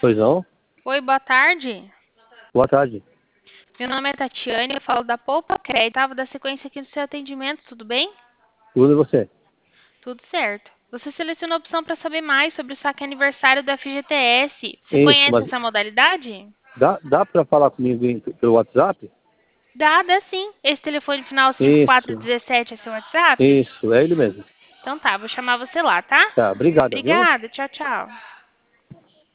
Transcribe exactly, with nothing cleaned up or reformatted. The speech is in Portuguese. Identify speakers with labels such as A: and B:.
A: Pois não?
B: Oi, boa tarde.
A: Boa tarde.
B: Meu nome é Tatiane, eu falo da Poupa Crédito. Tava da sequência aqui do seu atendimento, tudo bem?
A: Tudo e você?
B: Tudo certo. Você selecionou a opção para saber mais sobre o saque aniversário do F G T S. Você
A: Isso,
B: conhece
A: mas
B: essa modalidade?
A: dá, dá pra falar comigo em- pelo WhatsApp?
B: Dá, dá sim. Esse telefone final cinco quatro
A: Isso,
B: um sete é seu WhatsApp?
A: isso, é ele mesmo.
B: Então tá, vou chamar você lá, tá?
A: Tá, obrigada, viu?
B: Obrigada, tchau, tchau.